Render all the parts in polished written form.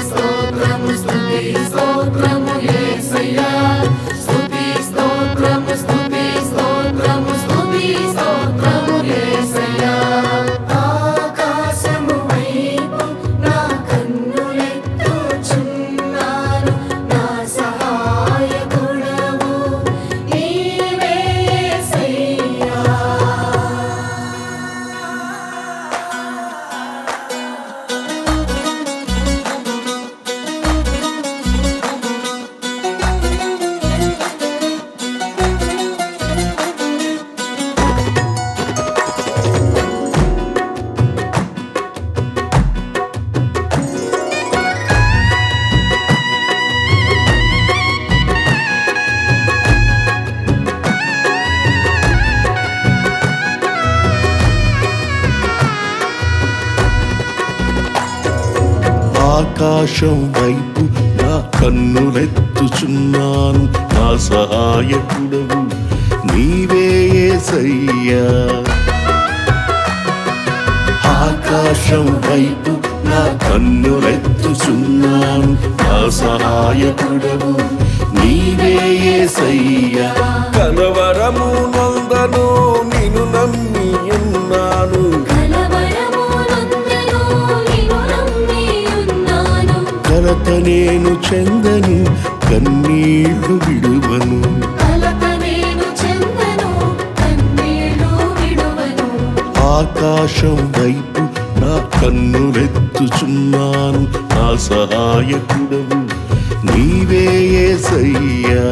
స్తోత్రము స్తుతి స్తోత్రము యేసయ్యా స్తుతి స్తోత్రము స్తుతి స్తోత్రము స్తుతి స్తోత్రము యేసయ్యా ఆకాశము వైపు నా కన్నులెత్తుచున్నాను నా సహాయకుడవు నీవే యేసయ్యా ఆకాశం వైపు నా కన్నులెత్తుచున్నాను నా సహాయకుడవు నీవే యేసయ్యా ఆకాశం వైపు నా కన్నులెత్తుచున్నాను నా సహాయకుడవు నీవే యేసయ్యా కలవరము నందను నిన్ను నమ్మి ఉన్నాను కలత నేను చెందను కన్నీళ్లు విడువను ఆకాశం వైపు నా కన్నులెత్తుచున్నాను నా సహాయకుడవు నీవే యేసయ్యా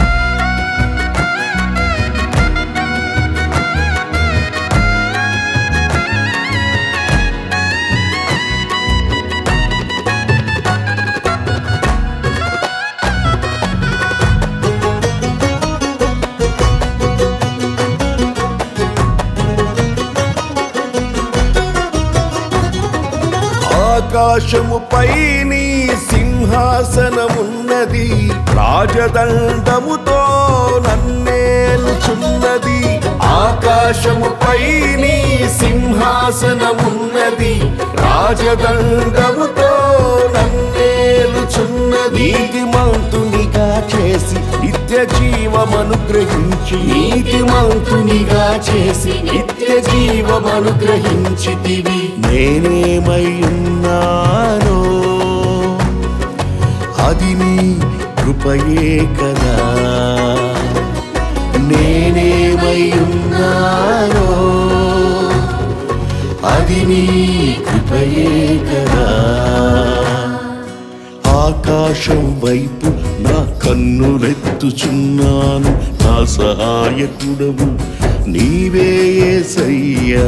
ఆకాశముపై నీ సింహాసనమున్నది రాజదండముతో నన్నేలుచున్నది ఆకాశముపై నీ సింహాసనమున్నది రాజదండముతో నన్నేలుచున్నది నీతిమంతునిగా చేసి నిత్య జీవమనుగ్రహించి నీతిమంతునిగా చేసి నిత్య జీవమనుగ్రహించితివి నేనేమై ఉన్నానో అది నీ కృపయే కదా నేనేమై ఉన్నానో అది నీ కృపయే కదా ఆకాశం వైపు నా కన్నులెత్తుచున్నాను నా సహాయకుడవు నీవే యేసయ్యా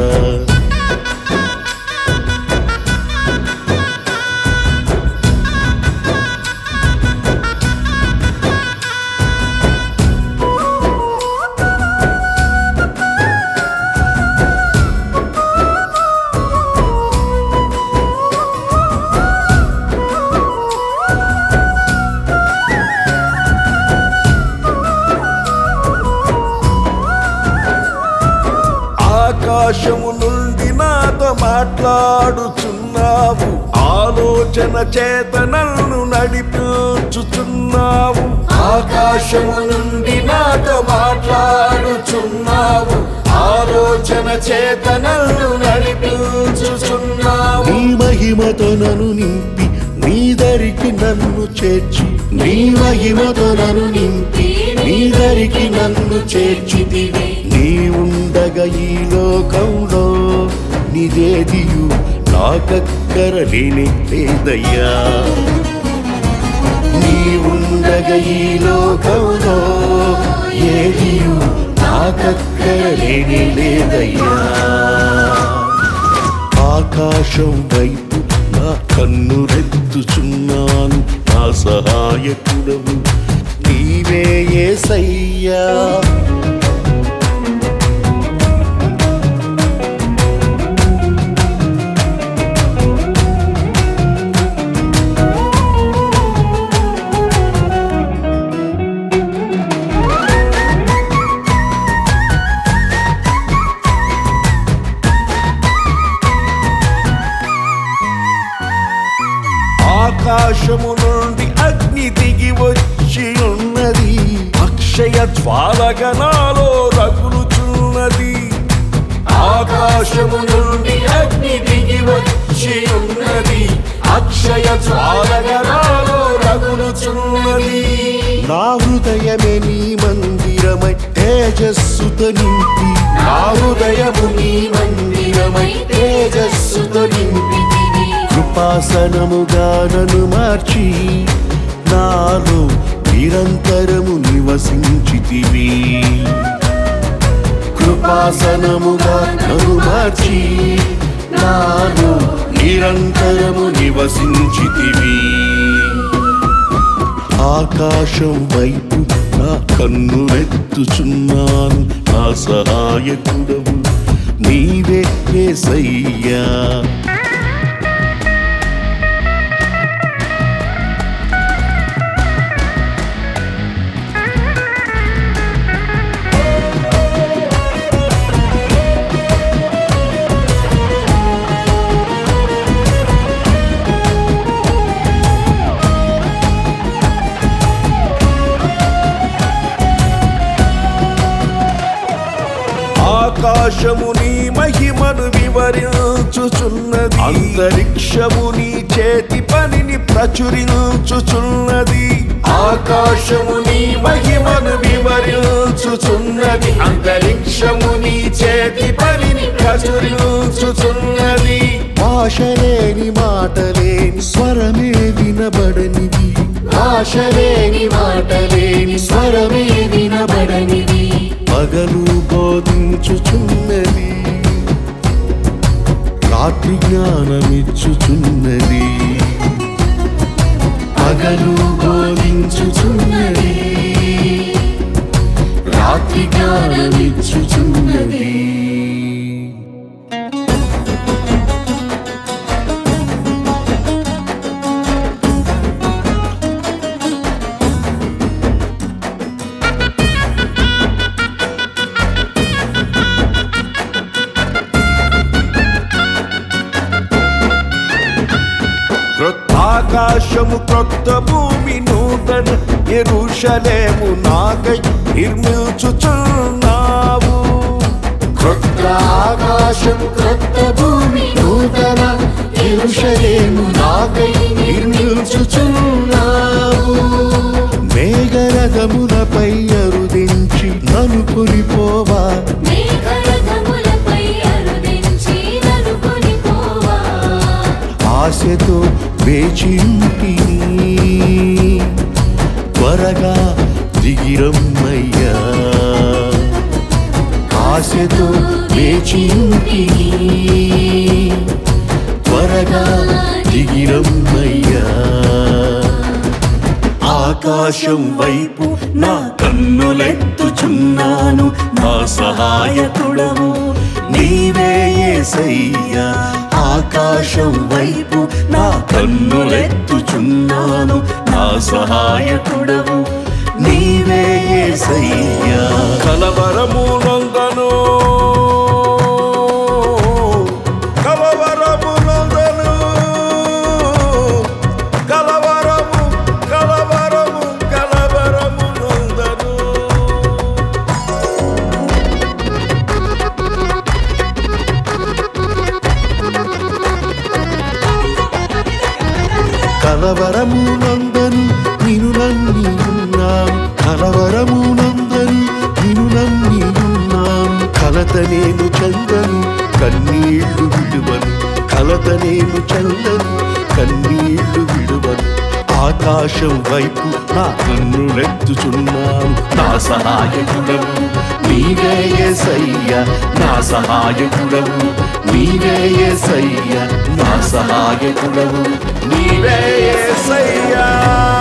ఆకాశము నుండి నాతో మాట్లాడుచున్నావు ఆలోచన చేత నన్ను నడిపించుచున్నావు ఆకాశము నుండి నాతో మాట్లాడుచున్నావు ఆలోచన చేత నన్ను నడిపించుచున్నావు నీ మహిమతో నన్ను నింపి నీ దరికి నన్ను చేర్చి నీ మహిమతో నన్ను నింపి నీ దరికి నన్ను చేర్చితివి నీ ఉండగా ఈ లోకంలో నిదేదియు నాకక్కరలేని లేదయ్యా నీ ఉండగా ఈ లోకంలో ఏదియు నాకక్కరలేని లేదయ్యా ఆకాశం వైపు నా కన్నులెత్తుచున్నాను నా సహాయకుడవు నీవే యేసయ్యా ఆకాశము నుండి అగ్ని దిగి వచ్చి ఉన్నది, అక్షయ జ్వాలగా నాలో రగులుచున్నది. ఆకాశము నుండి అగ్ని దిగి వచ్చి ఉన్నది, అక్షయ జ్వాలగా నాలో రగులుచున్నది. నా హృదయమే నీ మందిరమై తేజస్సుతో నింపి, నా హృదయము నీ మందిరమై తేజస్సుతో నింపి, కృపాసనముగా నన్ను మార్చి నాలో నిరంతరము నివసించితివి. కృపాసనముగా నన్ను మార్చి నాలో నిరంతరము నివసించితివి. ఆకాశం వైపు నా కన్నులెత్తుచున్నాను, నా సహాయకుడవు నీవే యేసయ్యా. ఆకాశము నీ మహిమను వివరించుచున్నది, అంతరిక్షము నీ చేతి పనిని ప్రచురించుచున్నది. ఆకాశము నీ మహిమను వివరించుచున్నది, అంతరిక్షము నీ చేతి పనిని ప్రచురించుచున్నది. భాషలేని మాటలేని స్వరమే వినబడనివి, భాషలేని మాటలేని స్వరమే వినబడనివి. పగలు బోధించుచున్నది, రాత్రి జ్ఞానమిచ్చుచున్నది. పగలు బోధించుచున్నది, రాత్రి జ్ఞానమిచ్చుచున్నది. క్రొత్త ఆకాశము క్రొత్త భూమి నూతన యెరూషలేము నాకై నిర్మించుచున్నావు. క్రొత్త ఆకాశం క్రొత్త భూమి నూతన యెరూషలేము నాకై నిర్మించుచున్నావు. మేఘరథములపై అరుదించి నన్ను కొనిపోవా, ఆశతో వేచింటిని, త్వరగా దిగిరమ్మయ్యా. ఆశతో వేచింటిని, త్వరగా దిగిరమ్మయ్యా. ఆకాశం వైపు నా కన్నులెత్తుచున్నాను, నా సహాయకుడవు నీవే యేసయ్యా. ఆకాశం వైపు నా కన్నులెత్తుచున్నాను, నా సహాయకుడవు నీవే యేసయ్యా. కలవరము నందను, కలవరము నందను, కలవరము కలవరము కలవరము నందను. కలవరము నందను నిను నమ్మి ఉన్నాను, కలవరము నందను నిను నమ్మి ఉన్నాను. కలత నేను చందను కన్నీళ్లు విడువను, కలత నేను చందను కన్నీళ్లు విడువను. ఆకాశం వైపు నా కన్నులెత్తుచున్నాను, నా సహాయకుడవు నీవే యేసయ్యా. నా సహాయకుడవు నీవే యేసయ్యా, నా సహాయకుడవు నీవే యేసయ్యా.